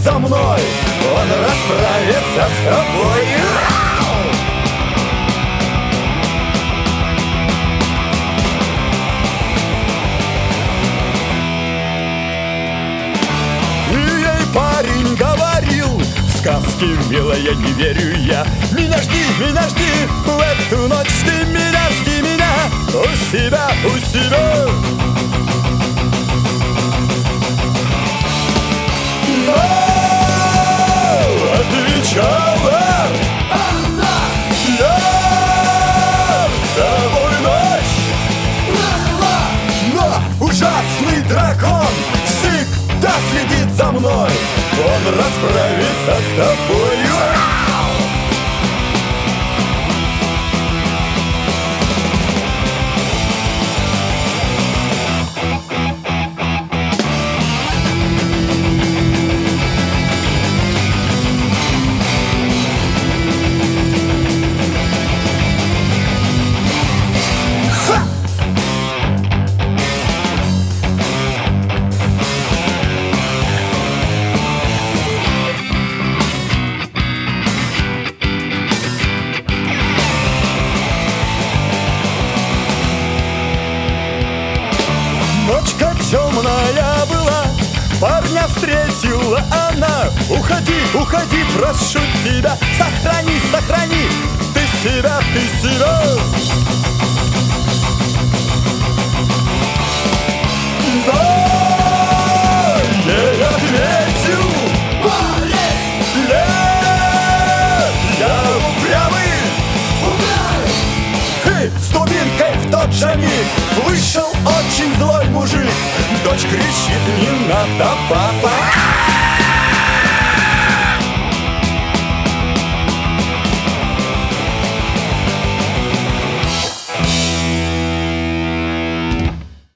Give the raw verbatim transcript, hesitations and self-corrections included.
за мной, он расправится с тобой. И ей парень говорил: в сказки, милая, не верю я. Меня жди, меня жди, в эту ночь ты меня жди, меня у себя, у себя. Отвечала она: я с тобой ночь провела. Но ужасный дракон всегда следит за мной, он расправится с тобой. Ночка темная была, парня встретила она. Уходи, уходи, прошу тебя, сохрани, сохрани ты себя, ты себя. Да, ей ответил парень: нет, я упрямый. И с дубинкой в тот же миг вышел очень злой мужик. Дочь кричит: не надо, папа.